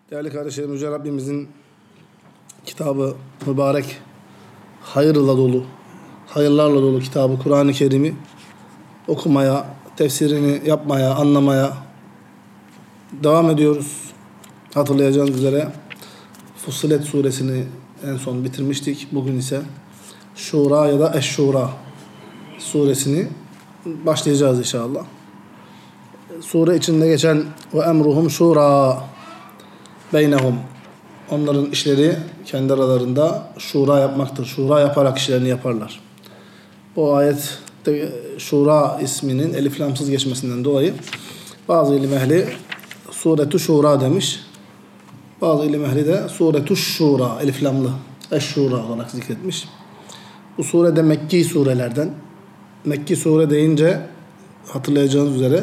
Değerli kardeşlerim, Yüce Rabbimizin kitabı mübarek, hayırla dolu, hayırlarla dolu kitabı Kur'an-ı Kerim'i okumaya, tefsirini yapmaya, anlamaya devam ediyoruz. Hatırlayacağınız üzere Fussilet suresini en son bitirmiştik. Bugün ise Şura ya da Eş-Şura suresini başlayacağız inşallah. Sure içinde geçen ve emruhum şura beynehum, onların işleri kendi aralarında şura yapmaktır. Şura yaparak işlerini yaparlar. Bu ayette şura isminin elif lamsız geçmesinden dolayı bazı ilim ehli Suretü Şura demiş. Bazı ilim ehli de Suretü Şura elif lamlı Eş-Şura olarak zikretmiş. Bu sure de Mekki surelerden. Mekki sure deyince hatırlayacağınız üzere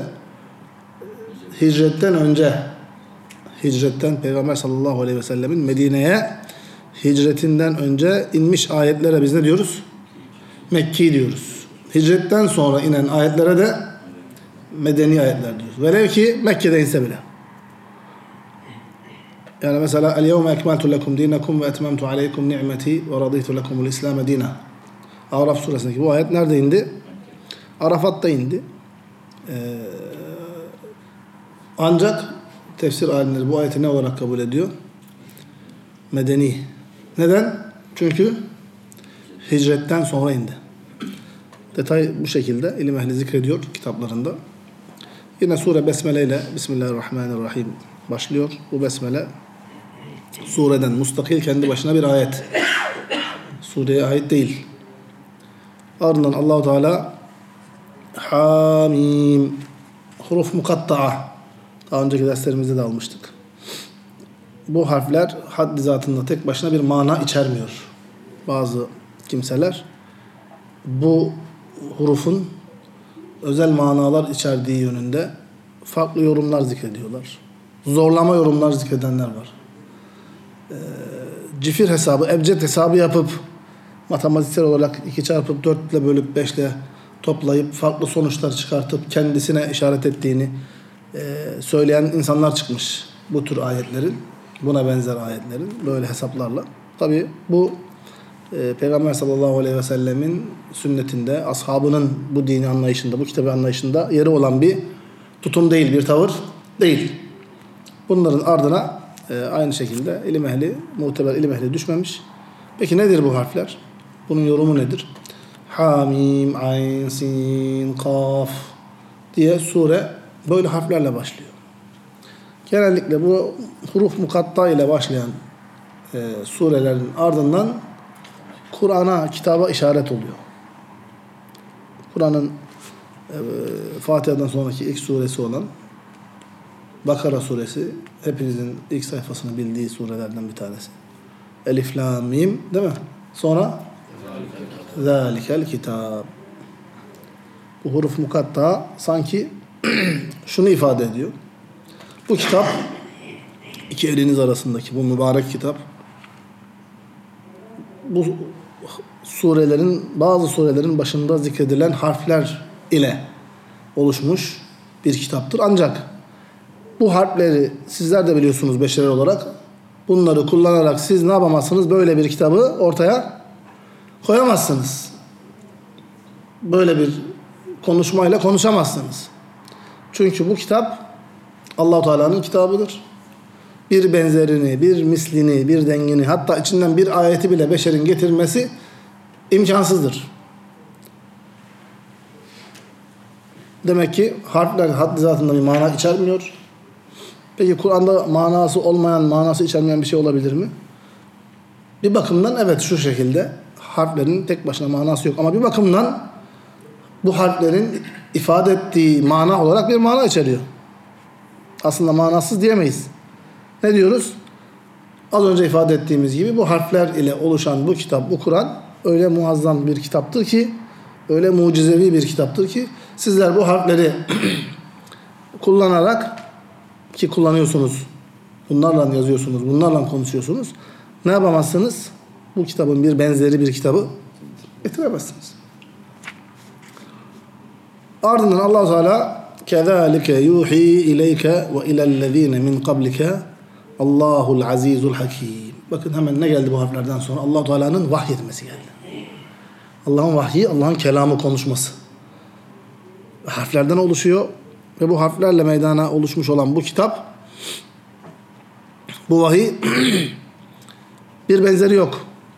hicretten Peygamber sallallahu aleyhi ve sellemin Medine'ye hicretinden önce inmiş ayetlere biz ne diyoruz? Mekki diyoruz. Hicretten sonra inen ayetlere de medeni ayetler diyoruz. Velev ki Mekke'de inse bile. Yani mesela el-yevme ekmeltu lekum dinakum ve etmemtu aleykum ni'meti ve raditu lekumul İslam dina. Araf suresindeki bu ayet nerede indi? Arafat'ta indi. Ancak tefsir alimleri bu ayeti ne olarak kabul ediyor? Medeni. Neden? Çünkü hicretten sonra indi. Detay bu şekilde ilim ehli zikrediyor kitaplarında. Yine sure Besmele ile Bismillahirrahmanirrahim başlıyor. Bu Besmele sureden mustakil kendi başına bir ayet. Sureye ait değil. Ardından Allah-u Teala Hamim, huruf mukatta'a, daha önceki derslerimizde de almıştık. Bu harfler haddi zatında tek başına bir mana içermiyor. Bazı kimseler bu hurufun özel manalar içerdiği yönünde farklı yorumlar zikrediyorlar. Zorlama yorumlar zikredenler var. Cifir hesabı, ebced hesabı yapıp matematiksel olarak 2 çarpıp 4 ile bölüp 5 ile toplayıp farklı sonuçlar çıkartıp kendisine işaret ettiğini söyleyen insanlar çıkmış bu tür ayetlerin, buna benzer ayetlerin böyle hesaplarla. Tabi bu Peygamber sallallahu aleyhi ve sellemin sünnetinde, ashabının bu dini anlayışında, bu kitabı anlayışında yeri olan bir tutum değil, bir tavır değil. Bunların ardına aynı şekilde ilim ehli, muteber ilim ehli düşmemiş. Peki nedir bu harfler? Bunun yorumu nedir? Hamim, ayn, sin, kaf diye sure böyle harflerle başlıyor. Genellikle bu huruf mukatta ile başlayan surelerin ardından Kur'an'a, kitaba işaret oluyor. Kur'an'ın Fatiha'dan sonraki ilk suresi olan Bakara suresi, hepinizin ilk sayfasını bildiği surelerden bir tanesi. Elif, lam, mim, değil mi? Sonra Zalikel kitab. Bu huruf mukatta sanki şunu ifade ediyor. Bu kitap, iki eliniz arasındaki bu mübarek kitap, bu bazı surelerin başında zikredilen harfler ile oluşmuş bir kitaptır. Ancak bu harfleri sizler de biliyorsunuz beşeri olarak, bunları kullanarak siz ne yapamazsınız? Böyle bir kitabı ortaya koyamazsınız. Böyle bir konuşmayla konuşamazsınız. Çünkü bu kitap Allah-u Teala'nın kitabıdır. Bir benzerini, bir mislini, bir dengini, hatta içinden bir ayeti bile beşerin getirmesi imkansızdır. Demek ki harfler haddi zatında bir mana içermiyor. Peki Kur'an'da manası olmayan, manası içermeyen bir şey olabilir mi? Bir bakımdan evet, şu şekilde harflerin tek başına manası yok. Ama bir bakımdan bu harflerin ifade ettiği mana olarak bir mana içeriyor. Aslında manasız diyemeyiz. Ne diyoruz? Az önce ifade ettiğimiz gibi bu harfler ile oluşan bu kitap, bu Kur'an öyle muazzam bir kitaptır ki, öyle mucizevi bir kitaptır ki sizler bu harfleri kullanarak, ki kullanıyorsunuz, bunlarla yazıyorsunuz, bunlarla konuşuyorsunuz, ne yapamazsınız? Bu kitabın bir benzeri bir kitabı getiremezsiniz. Ardından Allah-u Teala كَذَٰلِكَ يُوحِي اِلَيْكَ وَاِلَى الَّذ۪ينَ مِنْ قَبْلِكَ Allahul azizul hakim. Bakın hemen ne geldi bu harflerden sonra? Allah-u Teala'nın vahyetmesi geldi. Allah'ın vahyi, Allah'ın kelamı, konuşması. Harflerden oluşuyor ve bu harflerle meydana oluşmuş olan bu kitap, bu vahiy bir benzeri yok.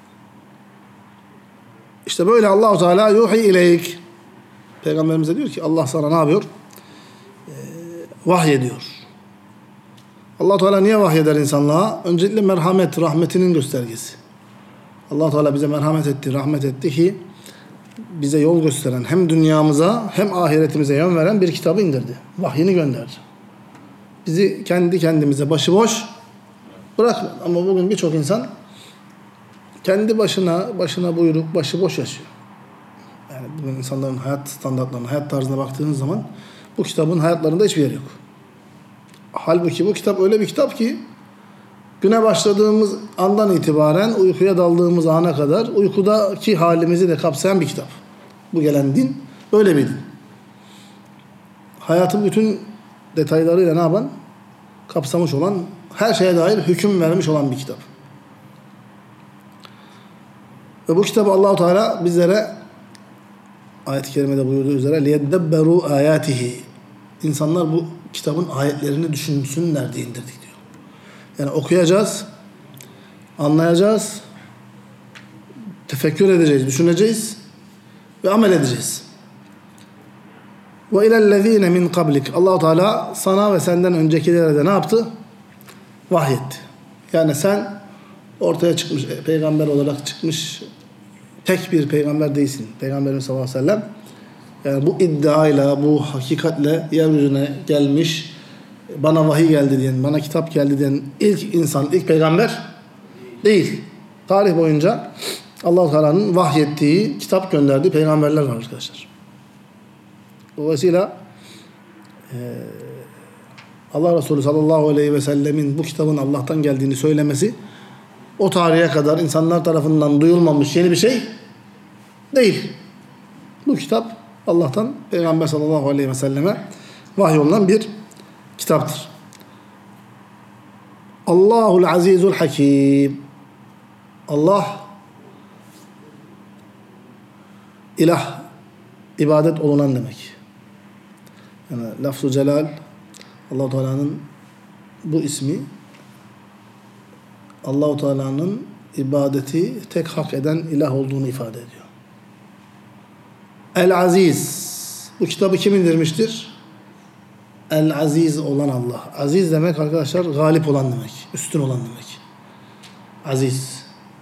İşte böyle Allah-u Teala yuhi ileyk. Peygamberimize diyor ki Allah sana ne yapıyor? Vahyediyor. Allah-u Teala niye vahyeder insanlığa? Öncelikle merhamet, rahmetinin göstergesi. Allah-u Teala bize merhamet etti, rahmet etti ki bize yol gösteren, hem dünyamıza hem ahiretimize yön veren bir kitabı indirdi. Vahyini gönderdi. Bizi kendi kendimize başıboş bırakmadı. Ama bugün birçok insan kendi başına buyruk, başıboş yaşıyor. Yani bugün insanların hayat standartlarına, hayat tarzına baktığınız zaman bu kitabın hayatlarında hiçbir yer yok. Halbuki bu kitap öyle bir kitap ki güne başladığımız andan itibaren uykuya daldığımız ana kadar uykudaki halimizi de kapsayan bir kitap. Bu gelen din öyle bir din. Hayatın bütün detaylarıyla ne yapan? Kapsamış olan, her şeye dair hüküm vermiş olan bir kitap. Ve bu kitabı Allah-u Teala bizlere ayet-i kerimede buyurduğu üzere لِيَدَّبَّرُوا آيَاتِهِ İnsanlar bu kitabın ayetlerini düşünsünler diye indirdik diyor. Yani okuyacağız, anlayacağız, tefekkür edeceğiz, düşüneceğiz ve amel edeceğiz. وَاِلَى الَّذ۪ينَ مِنْ قَبْلِكَ Allah-u Teala sana ve senden öncekilere de ne yaptı? Vahyetti. Yani sen ortaya çıkmış, peygamber olarak çıkmış tek bir peygamber değilsin. Peygamberimiz sallallahu aleyhi ve sellem yani bu iddiayla, bu hakikatle yeryüzüne gelmiş, bana vahiy geldi diyen, bana kitap geldi diyen ilk insan, ilk peygamber değil. Tarih boyunca Allah-u Teala'nın vahyettiği, kitap gönderdiği peygamberler var arkadaşlar. Dolayısıyla Allah Resulü sallallahu aleyhi ve sellemin bu kitabın Allah'tan geldiğini söylemesi o tarihe kadar insanlar tarafından duyulmamış yeni bir şey değil. Bu kitap Allah'tan Peygamber sallallahu aleyhi ve selleme vahyolunan bir kitaptır. Allahul azizul hakim. Allah ilah, ibadet olunan demek. Yani lafz-ı celal Allah-u Teala'nın bu ismi Allah-u Teala'nın ibadeti tek hak eden ilah olduğunu ifade ediyor. El-Aziz. Bu kitabı kim indirmiştir? El-Aziz olan Allah. Aziz demek arkadaşlar galip olan demek. Üstün olan demek. Aziz.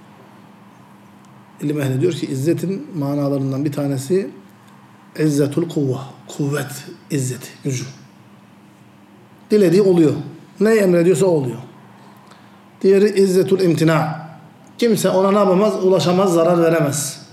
İlim ehli diyor ki izzetin manalarından bir tanesi izzetul kuvve. Kuvvet, izzeti, gücü. Dilediği oluyor. Ne emrediyorsa oluyor. Diğeri izzetul imtina. Kimse ona ne yapamaz? Ulaşamaz, zarar veremez.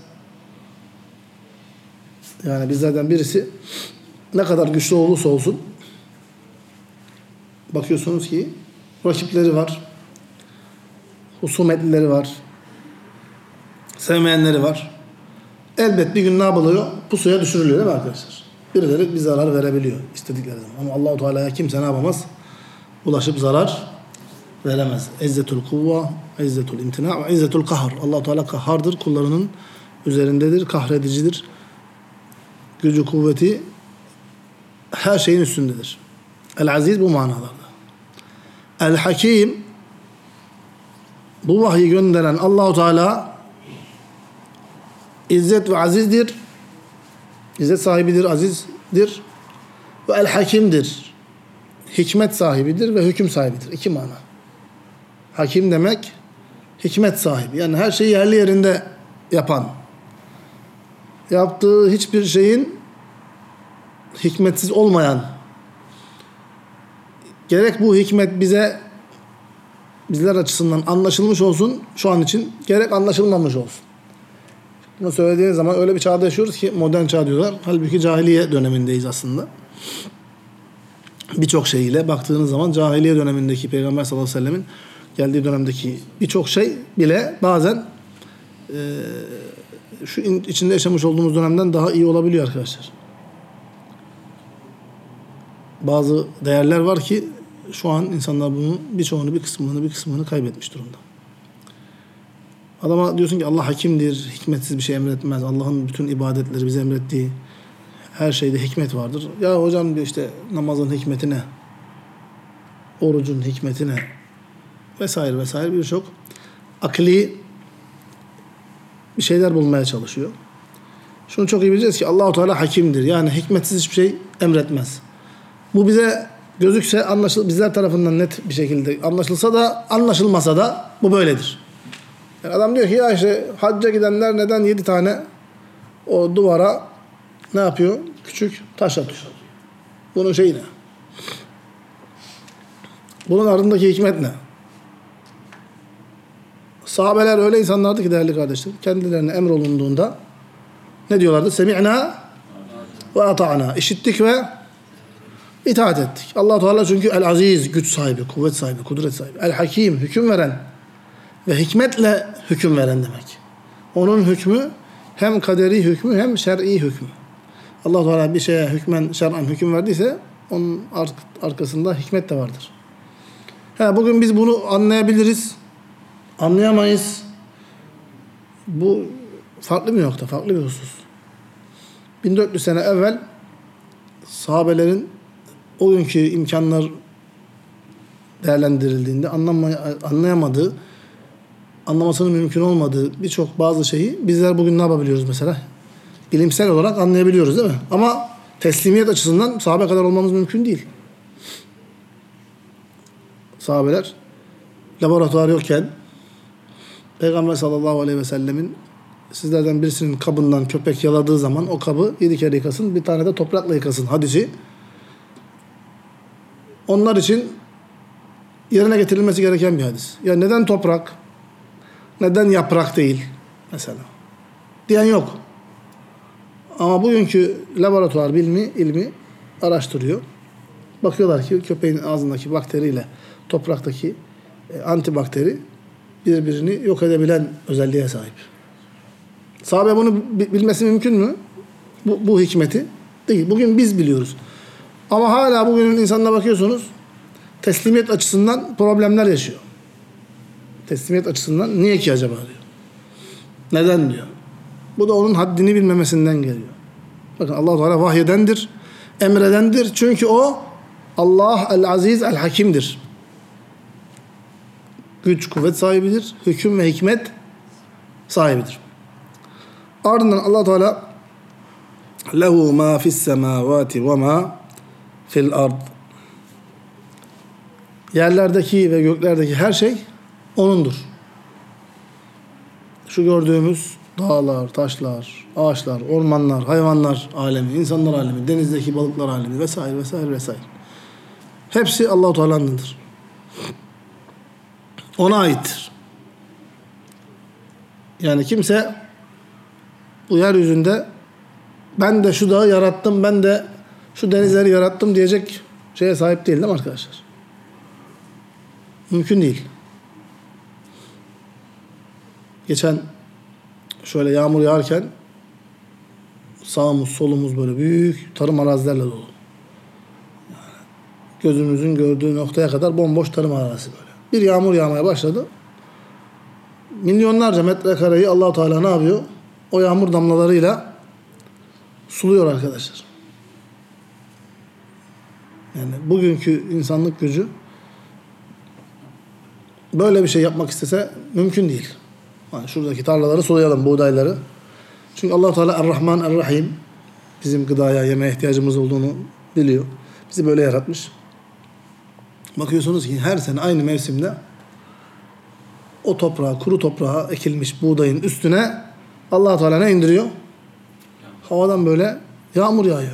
Yani bizlerden birisi ne kadar güçlü olursa olsun bakıyorsunuz ki rakipleri var, husumetlileri var, sevmeyenleri var. Elbet bir gün ne yapılıyor? Pusuya düşürülüyor değil mi arkadaşlar? Birileri bir zarar verebiliyor istedikleri zaman. Ama Allah-u Teala'ya kimse ne yapamaz? Ulaşıp zarar veremez. İzzetul kuvve, izzetul imtina ve izzetul kahr. Allah-u Teala kahhardır, kullarının üzerindedir, kahredicidir. Gücü, kuvveti her şeyin üstündedir. El-Aziz bu manalarda. El-Hakim bu vahyi gönderen Allah-u Teala İzzet ve azizdir. İzzet sahibidir, azizdir. Ve el-Hakim'dir. Hikmet sahibidir ve hüküm sahibidir. İki mana. Hakim demek hikmet sahibi. Yani her şeyi yerli yerinde yapan. Yaptığı hiçbir şeyin hikmetsiz olmayan. Gerek bu hikmet bizler açısından anlaşılmış olsun şu an için, gerek anlaşılmamış olsun. Bunu söylediğiniz zaman öyle bir çağda yaşıyoruz ki modern çağ diyorlar. Halbuki cahiliye dönemindeyiz aslında. Birçok şeyiyle baktığınız zaman cahiliye dönemindeki Peygamber sallallahu aleyhi ve sellemin geldiği dönemdeki birçok şey bile bazen şu içinde yaşamış olduğumuz dönemden daha iyi olabiliyor arkadaşlar. Bazı değerler var ki şu an insanlar bunun birçoğunu, bir kısmını kaybetmiş durumda. Adama diyorsun ki Allah hakimdir, hikmetsiz bir şey emretmez. Allah'ın bütün ibadetleri bize emrettiği her şeyde hikmet vardır. Ya hocam diyor işte namazın hikmeti ne? Orucun hikmeti ne? Vesaire vesaire birçok akli bir şeyler bulmaya çalışıyor. Şunu çok iyi bileceğiz ki Allah-u Teala hakimdir. Yani hikmetsiz hiçbir şey emretmez. Bu bize gözükse bizler tarafından net bir şekilde anlaşılsa da anlaşılmasa da bu böyledir. Yani adam diyor ki ya işte hacca gidenler neden 7 tane o duvara ne yapıyor? Küçük taş atıyor. Bunun şeyi ne? Bunun ardındaki hikmet ne? Sahabeler öyle insanlardı ki değerli kardeşler. Kendilerine emrolunduğunda ne diyorlardı? Semi'na ve ata'na. İşittik ve itaat ettik. Allah Teala çünkü el-aziz, güç sahibi, kuvvet sahibi, kudret sahibi. El-hakim, hüküm veren ve hikmetle hüküm veren demek. Onun hükmü hem kaderi hükmü hem şer'i hükmü. Allah Teala bir şeye hükmen, şer'an hüküm verdiyse onun arkasında hikmet de vardır. Bugün biz bunu anlayabiliriz. Anlayamayız. Bu farklı bir nokta, farklı bir husus. 1400 sene evvel sahabelerin o günkü imkanlar değerlendirildiğinde anlayamadığı, anlamasının mümkün olmadığı birçok bazı şeyi bizler bugün ne yapabiliyoruz mesela? Bilimsel olarak anlayabiliyoruz değil mi? Ama teslimiyet açısından sahabe kadar olmamız mümkün değil. Sahabeler laboratuvar yokken Peygamber sallallahu aleyhi ve sellemin sizlerden birisinin kabından köpek yaladığı zaman o kabı 7 kere yıkasın, bir tane de toprakla yıkasın hadisi. Onlar için yerine getirilmesi gereken bir hadis. Ya neden toprak? Neden yaprak değil? Mesela. Diyen yok. Ama bugünkü laboratuvar ilmi araştırıyor. Bakıyorlar ki köpeğin ağzındaki bakteriyle topraktaki antibakteri birbirini yok edebilen özelliğe sahip. Sahabe bunu bilmesi mümkün mü? Bu hikmeti değil. Bugün biz biliyoruz. Ama hala bugünün insanına bakıyorsunuz teslimiyet açısından problemler yaşıyor. Teslimiyet açısından niye ki acaba diyor. Neden diyor. Bu da onun haddini bilmemesinden geliyor. Bakın Allah-u Teala vahyedendir, emredendir. Çünkü o Allah el-aziz el-hakimdir. Güç, kuvvet sahibidir. Hüküm ve hikmet sahibidir. Ardından Allah Teala lehu ma fi's semavati ve ma fil ard. Yerlerdeki ve göklerdeki her şey O'nundur. Şu gördüğümüz dağlar, taşlar, ağaçlar, ormanlar, hayvanlar alemi, insanlar alemi, denizdeki balıklar alemi vesaire vesaire vesaire. Hepsi Allah-u Teala'nındır. Ona aittir. Yani kimse bu yeryüzünde ben de şu dağı yarattım, ben de şu denizleri yarattım diyecek şeye sahip değil mi arkadaşlar? Mümkün değil. Geçen şöyle yağmur yağarken sağımız solumuz böyle büyük tarım arazilerle dolu. Yani gözümüzün gördüğü noktaya kadar bomboş tarım arazisi böyle. Bir yağmur yağmaya başladı. Milyonlarca metrekareyi Allah-u Teala ne yapıyor? O yağmur damlalarıyla suluyor arkadaşlar. Yani bugünkü insanlık gücü böyle bir şey yapmak istese mümkün değil. Yani şuradaki tarlaları sulayalım, buğdayları. Çünkü Allah-u Teala Er-Rahman Er-Rahim bizim gıdaya, yemeğe ihtiyacımız olduğunu biliyor. Bizi böyle yaratmış. Bakıyorsunuz ki her sene aynı mevsimde o toprağa, kuru toprağa ekilmiş buğdayın üstüne Allah-u Teala ne indiriyor? Havadan böyle yağmur yağıyor.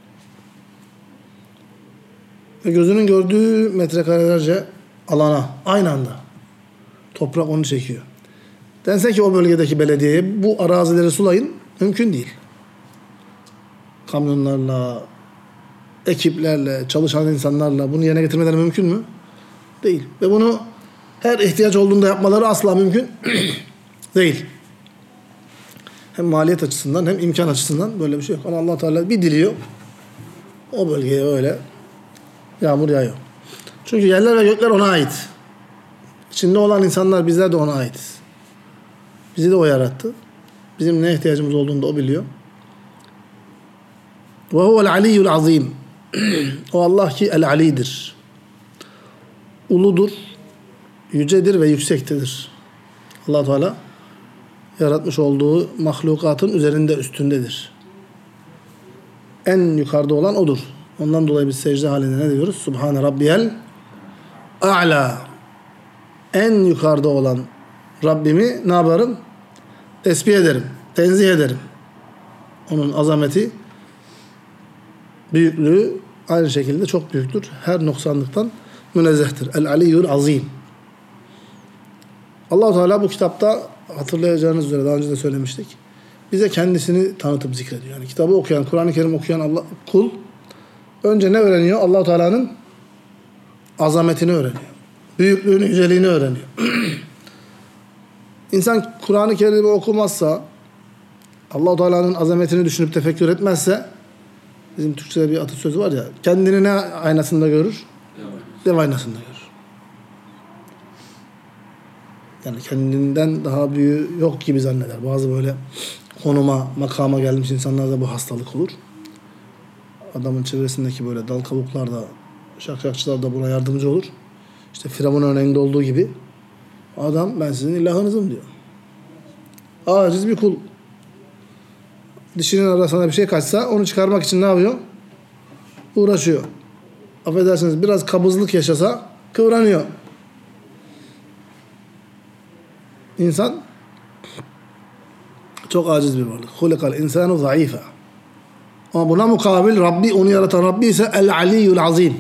Ve gözünün gördüğü metrekarelerce alana aynı anda toprak onu çekiyor. Dense ki o bölgedeki belediyeye bu arazileri sulayın, mümkün değil. Kamyonlarla, ekiplerle, çalışan insanlarla bunu yerine getirmeleri mümkün mü? Değil. Ve bunu her ihtiyaç olduğunda yapmaları asla mümkün değil. Hem maliyet açısından hem imkan açısından böyle bir şey yok. Ama Allah Teala bir diliyor, o bölgeye öyle yağmur yağıyor. Çünkü yerler ve gökler ona ait. İçinde olan insanlar, bizler de ona aitiz. Bizi de o yarattı. Bizim ne ihtiyacımız olduğunu da o biliyor. Ve huvel aliyyul azim. O Allah ki el-alidir. Uludur, yücedir ve yüksektedir. Allah Teala yaratmış olduğu mahlukatın üzerinde, üstündedir. En yukarıda olan odur. Ondan dolayı biz secde halinde ne diyoruz? Subhane Rabbiyel A'la. En yukarıda olan Rabbimi ne yaparım? Tesbih ederim, tenzih ederim. Onun azameti, büyüklüğü aynı şekilde çok büyüktür. Her noksanlıktan münezzehtir. El-Aliyyul Azim. Allah-u Teala bu kitapta hatırlayacağınız üzere daha önce de söylemiştik. Bize kendisini tanıtıp zikrediyor. Yani kitabı okuyan, Kur'an-ı Kerim okuyan kul önce ne öğreniyor? Allah-u Teala'nın azametini öğreniyor. Büyüklüğünü, yüceliğini öğreniyor. İnsan Kur'an-ı Kerim'i okumazsa, Allah-u Teala'nın azametini düşünüp tefekkür etmezse, bizim Türkçe'de bir atasözü var ya, kendini ne aynasında görür? Dev aynasında görür. Yani kendinden daha büyüğü yok gibi zanneder. Bazı böyle konuma, makama gelmiş insanlarda bu hastalık olur. Adamın çevresindeki böyle dal kabuklar da, şakşakçılar da buna yardımcı olur. İşte Firavun örneğinde olduğu gibi adam ben sizin ilahınızım diyor. Aciz bir kul. Dişinin arasına bir şey kaçsa onu çıkarmak için ne yapıyor? Uğraşıyor. Affedersiniz biraz kabızlık yaşasa kıvranıyor. İnsan çok aciz bir varlık. Hulikal insanu zayıfa. Ama buna mukabil Rabbi, onu yaratan Rabbi ise el-aliyyul azim.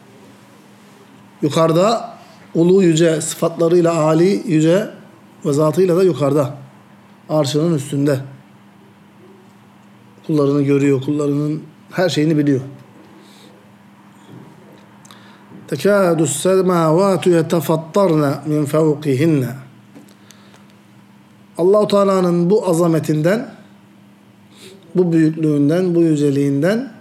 Yukarıda, ulu yüce, sıfatlarıyla âli yüce ve zatıyla da yukarıda. Arşının üstünde. Kullarını görüyor, kullarının her şeyini biliyor. Tekâdus semâvâtu yetefattarna min fevkihinne. Allah-u Teala'nın bu azametinden, bu büyüklüğünden, bu yüceliğinden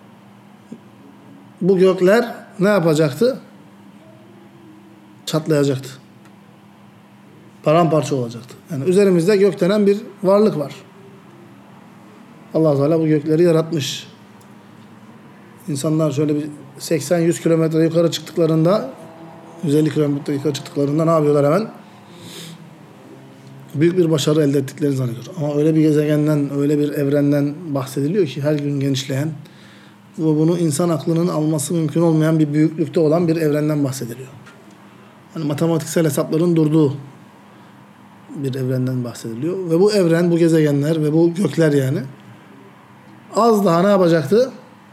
bu gökler ne yapacaktı? Çatlayacaktı. Paramparça olacaktı. Yani üzerimizde gök denen bir varlık var. Allah-u Teala bu gökleri yaratmış. İnsanlar şöyle bir 80-100 kilometre yukarı çıktıklarında, 150 kilometre yukarı çıktıklarında ne yapıyorlar hemen? Büyük bir başarı elde ettiklerini zannediyor. Ama öyle bir gezegenden, öyle bir evrenden bahsediliyor ki her gün genişleyen ve bunu insan aklının alması mümkün olmayan bir büyüklükte olan bir evrenden bahsediliyor. Yani matematiksel hesapların durduğu bir evrenden bahsediliyor. Ve bu evren, bu gezegenler ve bu gökler yani az daha ne yapacaktı?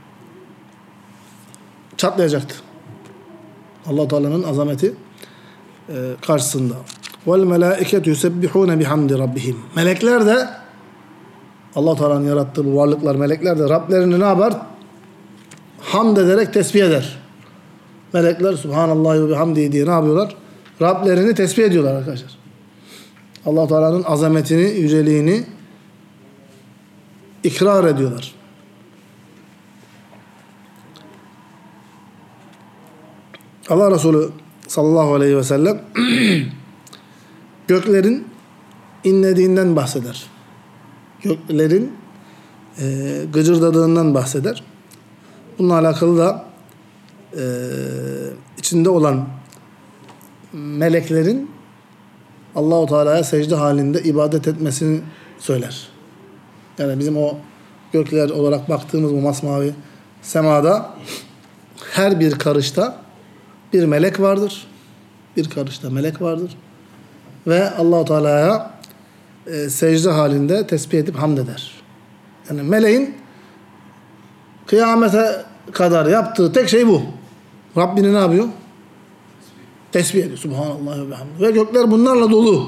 Çatlayacaktı. Allah Teala'nın azameti karşısında. Vel melâiketu yusebbihûne bihamdi rabbihim. Melekler de Allah Teala'nın yarattığı bu varlıklar, melekler de Rablerini ne yapar? Hamd ederek tesbih eder. Melekler Subhanallahi ve bihamdihi diye ne yapıyorlar? Rablerini tesbih ediyorlar arkadaşlar. Allah Teala'nın azametini, yüceliğini ikrar ediyorlar. Allah Resulü sallallahu aleyhi ve sellem göklerin inlediğinden bahseder. Göklerin gıcırdadığından bahseder. Bununla alakalı da içinde olan meleklerin Allah-u Teala'ya secde halinde ibadet etmesini söyler. Yani bizim o gökler olarak baktığımız bu masmavi semada her bir karışta bir melek vardır. Bir karışta melek vardır. Ve Allah-u Teala'ya secde halinde tesbih edip hamd eder. Yani meleğin kıyamete kadar yaptığı tek şey bu. Rabbini ne yapıyor? Tesbih ediyor. Subhanallah ve bihamdihi. Ve gökler bunlarla dolu.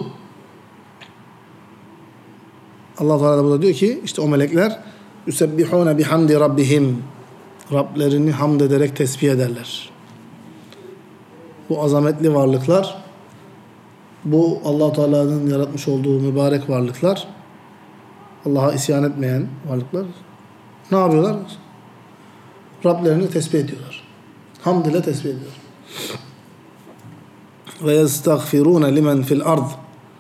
Allah Teala da burada diyor ki işte o melekler yusebbihûne bihamdi rabbihim. Rablerini hamd ederek tesbih ederler. Bu azametli varlıklar, bu Allah Teala'nın yaratmış olduğu mübarek varlıklar, Allah'a isyan etmeyen varlıklar ne yapıyorlar? Rablerini tesbih ediyorlar. Hamd ile tesbih ediyorlar. Ve yestagfirûne limen fil ard.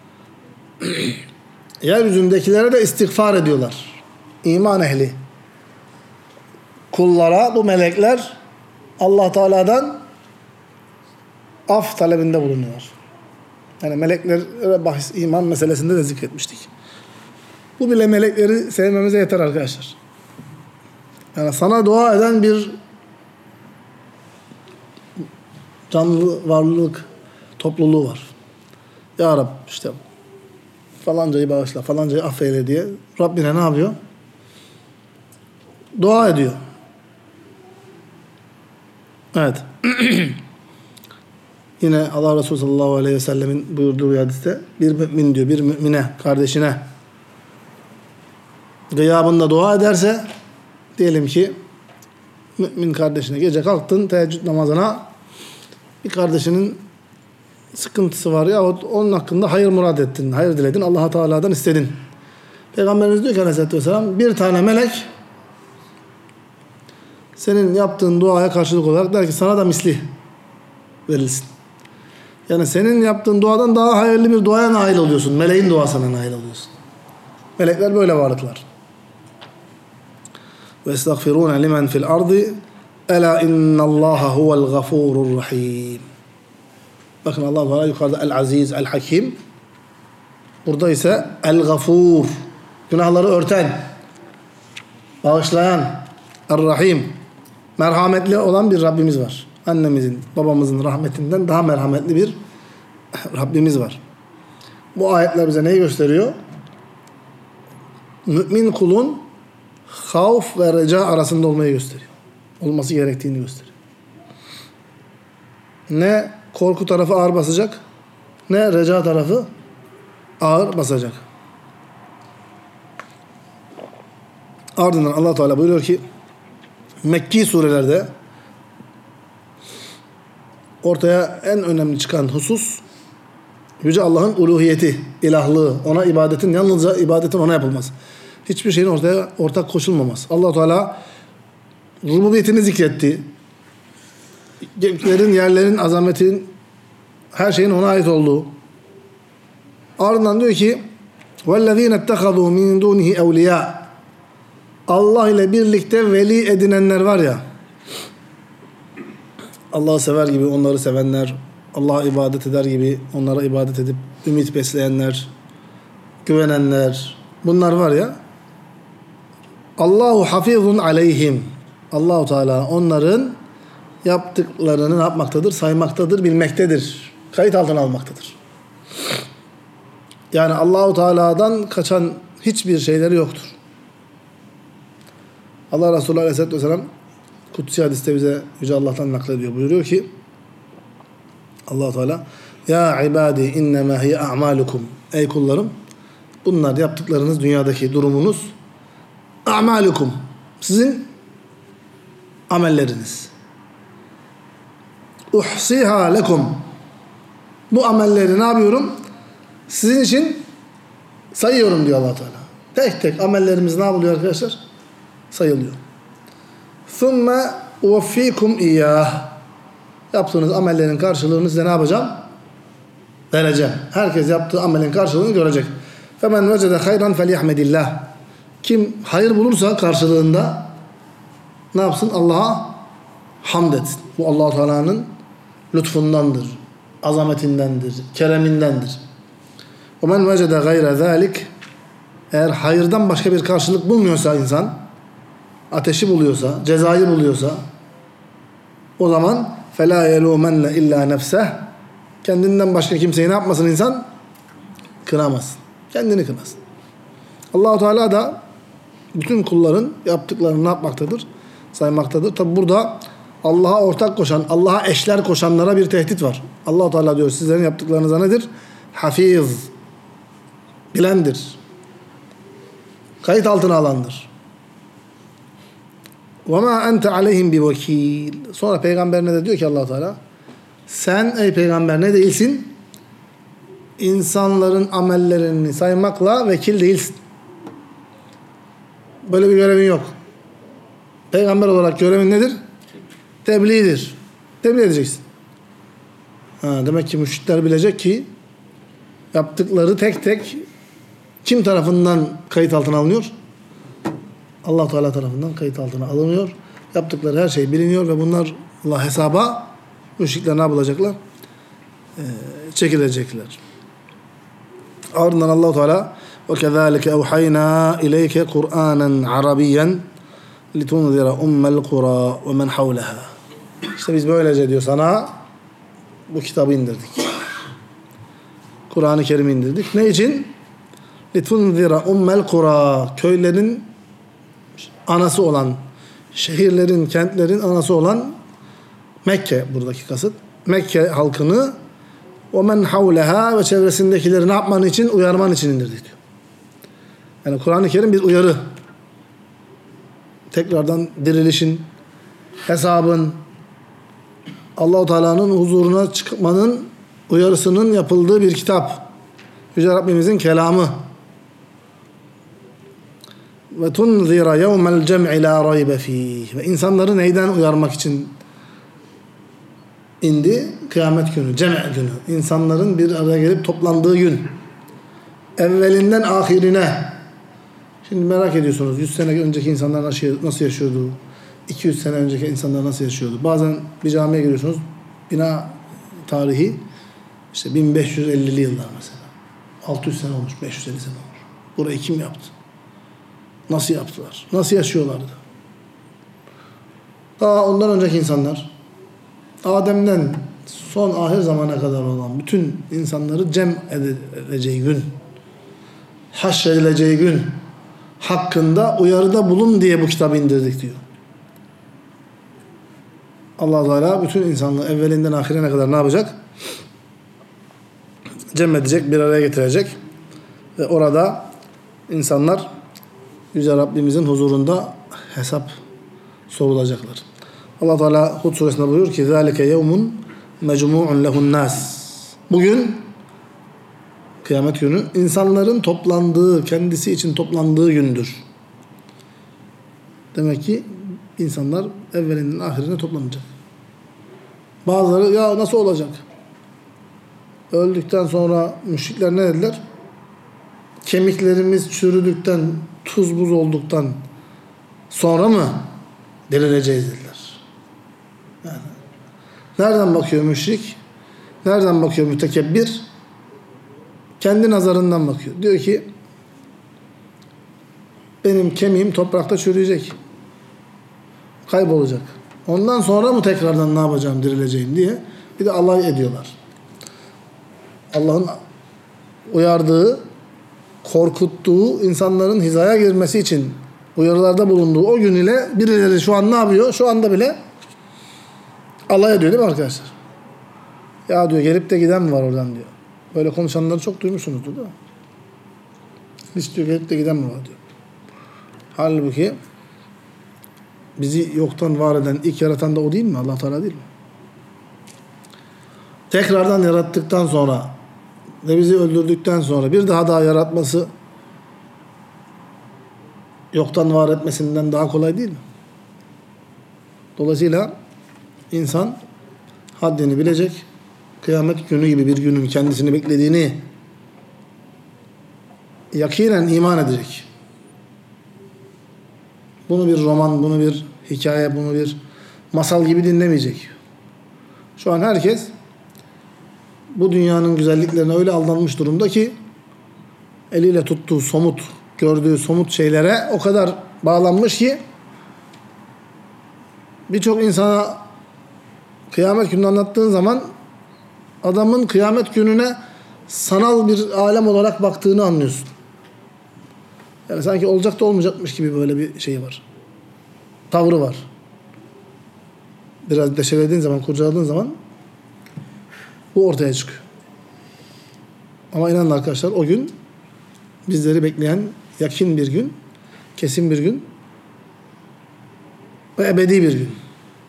Yeryüzündekilere de istiğfar ediyorlar. İman ehli. Kullara bu melekler Allah Teala'dan af talebinde bulunuyor. Yani meleklere bahis iman meselesinde de zikretmiştik. Bu bile melekleri sevmemize yeter arkadaşlar. Yani sana dua eden bir canlı varlık topluluğu var. Ya Rab işte falancayı bağışla, falancayı affeyle diye Rabbine ne yapıyor? Dua ediyor. Evet. Yine Allah Resulü sallallahu aleyhi ve sellemin buyurduğu bir hadiste bir mümin diyor, bir mümine, kardeşine gıyabında dua ederse diyelim ki mümin kardeşine gece kalktın teheccüd namazına bir kardeşinin sıkıntısı var ya onun hakkında hayır murad ettin, hayır diledin, Allah Teala'dan istedin. Peygamberimiz diyor ki aleyhissalatü vesselam bir tane melek senin yaptığın duaya karşılık olarak der ki sana da misli verilsin. Yani senin yaptığın duadan daha hayırlı bir duaya nail oluyorsun. Meleğin duasına nail oluyorsun. Melekler böyle varlıklar. Ve estağfirûne limen fil ardı ela innallâhe huvel gafûrur rahîm. Bakın Allah Teala yukarıda el-aziz, el-hakim. Burada ise el-gafûr. Günahları örten, bağışlayan, er-rahim. Merhametli olan bir Rabbimiz var. Annemizin, babamızın rahmetinden daha merhametli bir Rabbimiz var. Bu ayetler bize neyi gösteriyor? Mümin kulun havf ve reca arasında olmayı gösteriyor. Olması gerektiğini gösteriyor. Ne korku tarafı ağır basacak, ne reca tarafı ağır basacak. Ardından Allah Teala buyuruyor ki Mekki surelerde ortaya en önemli çıkan husus Yüce Allah'ın uluhiyeti, ilahlığı, ona ibadetin yalnızca ibadetin ona yapılması. Hiçbir şeyin ortaya ortak koşulmaması. Allah Teala rububiyetini zikretti. Göklerin, yerlerin, azametin her şeyin ona ait olduğu. Ardından diyor ki وَالَّذ۪ينَ اتَّخَذُوا مِنْ دُونِهِ اَوْلِيَاءَ Allah ile birlikte veli edinenler var ya, Allah'ı sever gibi onları sevenler, Allah'a ibadet eder gibi onlara ibadet edip ümit besleyenler, güvenenler, bunlar var ya, Allahu hafizun aleyhim. Allahu Teala onların yaptıklarını ne yapmaktadır? Saymaktadır, bilmektedir. Kayıt altına almaktadır. Yani Allahu Teala'dan kaçan hiçbir şeyleri yoktur. Allah Resulü Aleyhisselatü Vesselam Kutsi hadiste bize Yüce Allah'tan naklediyor. Buyuruyor ki Allah Teala ya ibadi innema hiye a'malukum. Ey kullarım, bunlar yaptıklarınız, dünyadaki durumunuz a'malukum. Sizin amelleriniz. Uhsiha lekum. Bu amelleri ne yapıyorum? Sizin için sayıyorum diyor Allah Teala. Tek tek amellerimiz ne yapılıyor arkadaşlar? Sayılıyor. ثُمَّ اُوَفِّيكُمْ اِيَّهِ Yaptığınız amellerin karşılığını size ne yapacağım? Vereceğim. Herkes yaptığı amelin karşılığını görecek. فَمَنْ وَجَدَ خَيْرًا فَلْيَحْمَدِ اللّٰهِ Kim hayır bulursa karşılığında ne yapsın? Allah'a hamd etsin. Bu Allah-u Teala'nın lütfundandır, azametindendir, keremindendir. وَمَنْ وَجَدَ غَيْرَ ذَٰلِكَ Eğer hayırdan başka bir karşılık bulmuyorsa insan, ateşi buluyorsa, cezayı buluyorsa, o zaman فَلَا يَلُومَنَّ اِلَّا نَفْسَهِ Kendinden başka kimseyi ne yapmasın insan? Kınamasın. Kendini kınasın. Allah-u Teala da bütün kulların yaptıklarını ne yapmaktadır? Saymaktadır. Tabi burada Allah'a ortak koşan, Allah'a eşler koşanlara bir tehdit var. Allah-u Teala diyor sizlerin yaptıklarınıza nedir? Hafiz. Bilendir. Kayıt altına alandır. وَمَا أَنْتَ عَلَيْهِمْ بِوَكِيلٍ Sonra peygamberine de diyor ki Allah Teala sen ey peygamber ne değilsin? İnsanların amellerini saymakla vekil değilsin. Böyle bir görevin yok. Peygamber olarak görevin nedir? Tebliğdir. Tebliğ edeceksin. Demek ki müşrikler bilecek ki yaptıkları tek tek kim tarafından kayıt altına alınıyor? Allah Teala tarafından kayıt altına alınıyor. Yaptıkları her şey biliniyor ve bunlar Allah hesaba müşrikler ne yapılacaklar? Çekilecekler. Ardından Allah Teala ve kezalike evhayna ileyke Kur'anen Arabiyyen litunzira ummel kura ve men havleha. İşte biz böylece diyor sana bu kitabı indirdik. Kur'an-ı Kerim'i indirdik. Ne için? litunzira ummel kura, köylerin anası olan, şehirlerin, kentlerin anası olan Mekke buradaki kasıt. Mekke halkını o men havleha ve çevresindekileri ne yapman için? Uyarman için indirdik diyor. Yani Kur'an-ı Kerim bir uyarı. Tekrardan dirilişin, hesabın, Allah-u Teala'nın huzuruna çıkmanın uyarısının yapıldığı bir kitap. Yüce Rabbimizin kelamı. Ve tunzira yevmel cem'i la raybe fîh. Ve insanları neyden uyarmak için indi? Kıyamet günü, cem' günü. İnsanların bir araya gelip toplandığı gün. Evvelinden ahirine. Şimdi merak ediyorsunuz 100 sene önceki insanlar nasıl yaşıyordu? 200 sene önceki insanlar nasıl yaşıyordu? Bazen bir camiye giriyorsunuz. Bina tarihi işte 1550'li yıllar mesela. 600 sene olmuş, 550 sene olmuş. Burayı kim yaptı? Nasıl yaptılar? Nasıl yaşıyorlardı? Daha ondan önceki insanlar Adem'den son ahir zamana kadar olan bütün insanları cem edileceği gün, haşredileceği gün hakkında uyarıda bulun diye bu kitabı indirdik diyor. Allah Teala bütün insanlığı evvelinden ahirine kadar ne yapacak? Cem edecek, bir araya getirecek ve orada insanlar Yüce Rabbimizin huzurunda hesap sorulacaklar. Allah Teala Hud suresinde buyuruyor ki zalike yevmun mecmu'un lehun nas. Bugün kıyamet günü insanların toplandığı, kendisi için toplandığı gündür. Demek ki insanlar evvelinden ahirine toplanacak. Bazıları ya nasıl olacak? Öldükten sonra müşrikler ne dediler? Kemiklerimiz çürüdükten, tuz buz olduktan sonra mı dirileceğiz dediler. Yani nereden bakıyor müşrik? Nereden bakıyor mütekebbir? Kendi nazarından bakıyor. Diyor ki benim kemiğim toprakta çürüyecek. Kaybolacak. Ondan sonra mı tekrardan ne yapacağım, dirileceğim diye bir de alay ediyorlar. Allah'ın uyardığı, korkuttuğu, insanların hizaya girmesi için uyarılarda bulunduğu o gün ile birileri şu an ne yapıyor? Şu anda bile alay ediyor değil mi arkadaşlar? Ya diyor gelip de giden mi var oradan diyor. Böyle konuşanları çok duymuşsunuzdur değil mi? Hiç diyor gelip de giden mi var diyor. Halbuki bizi yoktan var eden, ilk yaratan da o değil mi? Allah Teala değil mi? Tekrardan yarattıktan sonra ve bizi öldürdükten sonra bir daha yaratması, yoktan var etmesinden daha kolay değil mi? Dolayısıyla insan haddini bilecek, kıyamet günü gibi bir günün kendisini beklediğini yakinen iman edecek. Bunu bir roman, bunu bir hikaye, bunu bir masal gibi dinlemeyecek. Şu an herkes bu dünyanın güzelliklerine öyle aldanmış durumda ki eliyle tuttuğu somut, gördüğü somut şeylere o kadar bağlanmış ki birçok insana kıyamet gününü anlattığın zaman adamın kıyamet gününe sanal bir alem olarak baktığını anlıyorsun. Yani sanki olacak da olmayacakmış gibi böyle bir şey var. Tavrı var. Biraz deşelediğin zaman, kurcaladığın zaman bu ortaya çıkıyor. Ama inanın arkadaşlar o gün bizleri bekleyen yakin bir gün, kesin bir gün ve ebedi bir gün.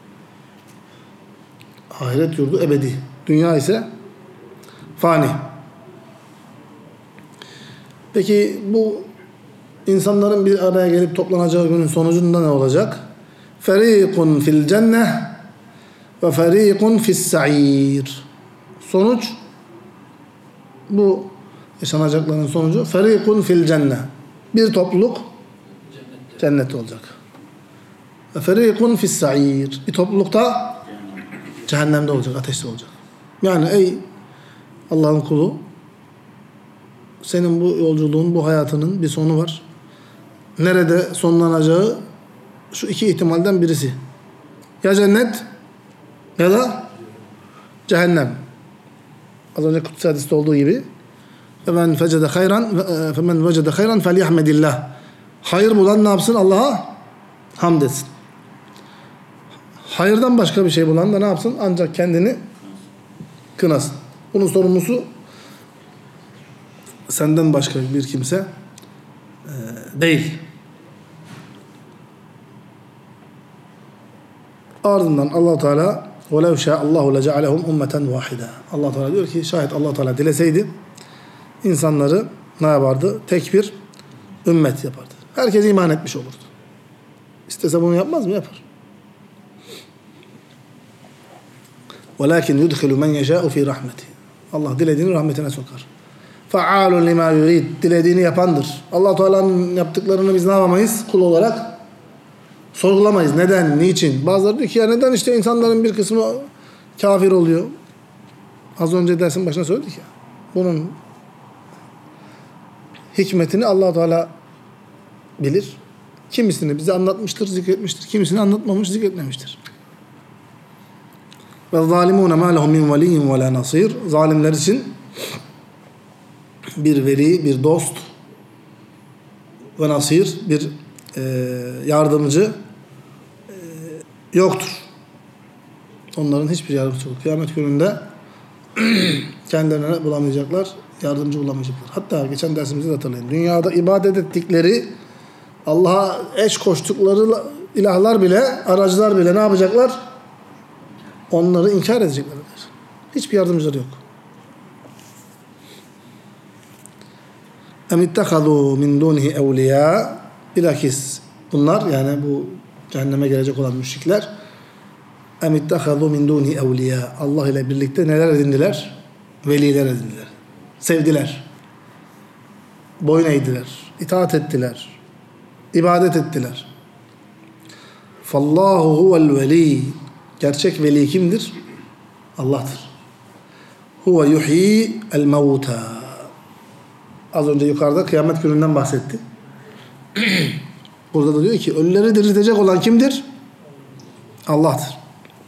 Ahiret yurdu ebedi. Dünya ise fani. Peki bu insanların bir araya gelip toplanacağı günün sonucunda ne olacak? Ferikun fil cenneh ve ferikun fis sa'ir. sonuç, bu yaşanacakların sonucu ferikun fil cennet. Bir topluluk cennette olacak. Ve ferikun fis sa'ir. Bir toplulukta cehennemde olacak, ateşte olacak. Yani ey Allah'ın kulu, senin bu yolculuğun, bu hayatının bir sonu var. Nerede sonlanacağı şu iki ihtimalden birisi. Ya cennet ya da cehennem. Az önce kutsi hadiste olduğu gibi فَمَنْ وَجَدَ خَيْرًا فَلْيَحْمَدِ اللّٰهِ. Hayır bulan ne yapsın? Allah'a hamd etsin. Hayırdan başka bir şey bulan da ne yapsın? Ancak kendini kınasın. Bunun sorumlusu senden başka bir kimse değil. Ardından Allah Teala وَلَوْ شَاءَ اللّٰهُ لَجَعَلَهُمْ اُمَّةً وَاحِدًا. Allah Teala diyor ki şayet Allah Teala dileseydi insanları ne yapardı? Tek bir ümmet yapardı. Herkes iman etmiş olurdu. İstese bunu yapmaz mı? Yapar. وَلَكِنْ يُدْخِلُ مَنْ يَشَاءُ فِي رَحْمَتِهِ. Allah dilediğini rahmetine sokar. فَعَالٌ لِمَا يُرِيدُ. Dilediğini yapandır. Allah Teala'nın yaptıklarını biz ne yapamayız? Kul olarak sorgulamayız. Neden? Niçin? Bazıları diyor ki ya neden işte insanların bir kısmı kafir oluyor? Az önce dersin başına söyledik ya. Bunun hikmetini Allah Teala bilir. Kimisini bize anlatmıştır, zikretmiştir. Kimisini anlatmamış, zikretmemiştir. Ve zalimûne mâ lehum min veliyyin ve lâ nasîr. Zalimler için bir veli, bir dost ve nasir, bir yardımcı yoktur. Onların hiçbir yardımcısı yok. Kıyamet gününde kendilerine bulamayacaklar, yardımcı bulamayacaklar. Hatta geçen dersimizde de hatırlayın. Dünyada ibadet ettikleri, Allah'a eş koştukları ilahlar bile, aracılar bile ne yapacaklar? Onları inkar edecekler. Hiçbir yardımcıları yok. اَمْ اتَّخَذُوا مِنْ دُونِهِ اَوْلِيَا. Bilakis bunlar, yani bu cehenneme gelecek olan müşrikler, اَمْ اتَّخَذُوا مِنْ دُونِهِ اَوْلِيَا. Allah ile birlikte neler edindiler? Veliler edindiler. Sevdiler. Boyun eğdiler. İtaat ettiler. İbadet ettiler. فَاللّٰهُ هُوَ الْوَلِيِّ. Gerçek veli kimdir? Allah'tır. هُوَ يُحْيِي الْمَوْتَى. Az önce yukarıda kıyamet gününden bahsetti. Burada da diyor ki ölüleri diriltecek olan kimdir? Allah'tır.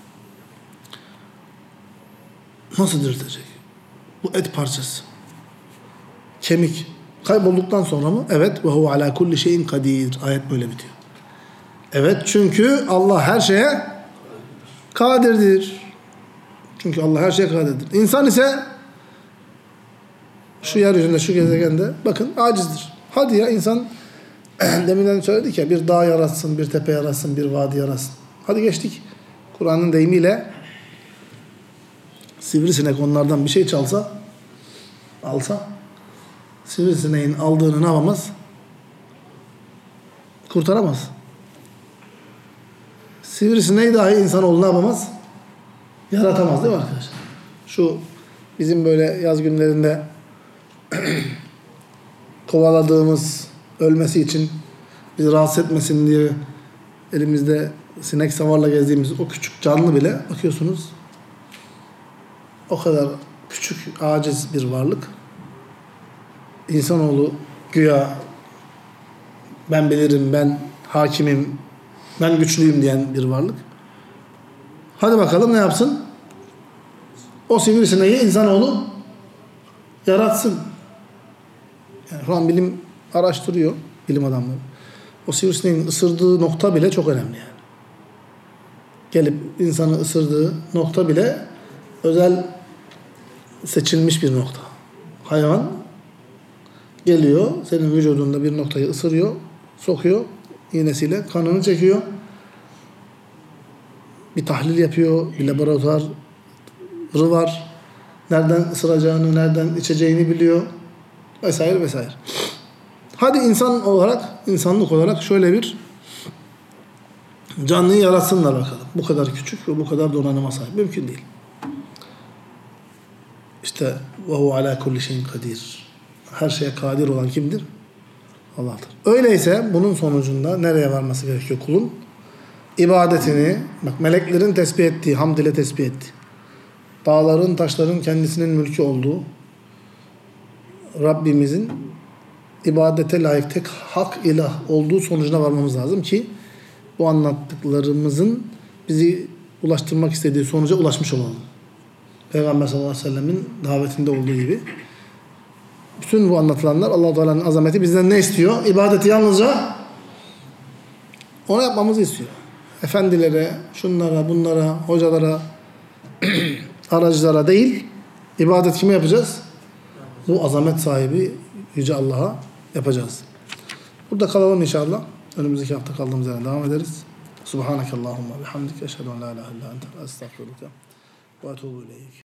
Nasıl diriltecek? Bu et parçası. Kemik. Kaybolduktan sonra mı? Evet. Ve huve ala kulli şeyin kadir. Ayet böyle bitiyor. Evet, çünkü Allah her şeye kadirdir. Çünkü Allah her şeye kadirdir. İnsan ise şu yeryüzünde, şu gezegende bakın acizdir. Hadi ya insan deminden söyledik ya, bir dağ yaratsın, bir tepe yaratsın, bir vadi yaratsın. Hadi geçtik. Kur'an'ın deyimiyle sivrisinek onlardan bir şey çalsa, alsa, sivrisineğin aldığını ne yapamaz? Kurtaramaz. Sivrisineği dahi insanoğlu ne yapamaz? Yaratamaz değil mi arkadaşlar? Şu bizim böyle yaz günlerinde kovaladığımız, ölmesi için bizi rahatsız etmesin diye elimizde sinek savarla gezdiğimiz o küçük canlı bile bakıyorsunuz o kadar küçük, aciz bir varlık. İnsanoğlu güya ben bilirim, ben hakimim, ben güçlüyüm diyen bir varlık. Hadi bakalım ne yapsın? O sivrisineği insanoğlu yaratsın. Yani şu an bilim araştırıyor, bilim adamları. O sivrisineğin ısırdığı nokta bile çok önemli yani. Gelip insanı ısırdığı nokta bile özel seçilmiş bir nokta. Hayvan geliyor, senin vücudunda bir noktayı ısırıyor, sokuyor iğnesiyle, kanını çekiyor. Bir tahlil yapıyor, bir laboratuvarı var. Nereden ısıracağını, nereden içeceğini biliyor. Vesaire vesaire. Hadi insan olarak, insanlık olarak şöyle bir canlıyı yaratsınlar bakalım. Bu kadar küçük ve bu kadar donanıma sahip. Mümkün değil. İşte ve hu ala kulli şeyin kadir. Her şeye kadir olan kimdir? Allah'tır. Öyleyse bunun sonucunda nereye varması gerekiyor kulun? İbadetini, bak meleklerin tesbih ettiği, hamd ile tesbih etti. Dağların, taşların kendisinin mülkü olduğu Rabbimizin ibadete layık tek hak ilah olduğu sonucuna varmamız lazım ki bu anlattıklarımızın bizi ulaştırmak istediği sonuca ulaşmış olalım. Peygamber sallallahu aleyhi ve sellemin davetinde olduğu gibi. Bütün bu anlatılanlar Allah-u Teala'nın azameti bizden ne istiyor? İbadeti yalnızca ona yapmamızı istiyor. Efendilere, şunlara, bunlara, hocalara, aracılara değil, ibadet kime yapacağız? Bu azamet sahibi Yüce Allah'a yapacağız. Burada kalalım inşallah. Önümüzdeki hafta kaldığımız yerden devam ederiz. Subhanakallahumma bihamdik. Eşhedü en la ilahe illa ente estağfiruke ve etûbü ileyk.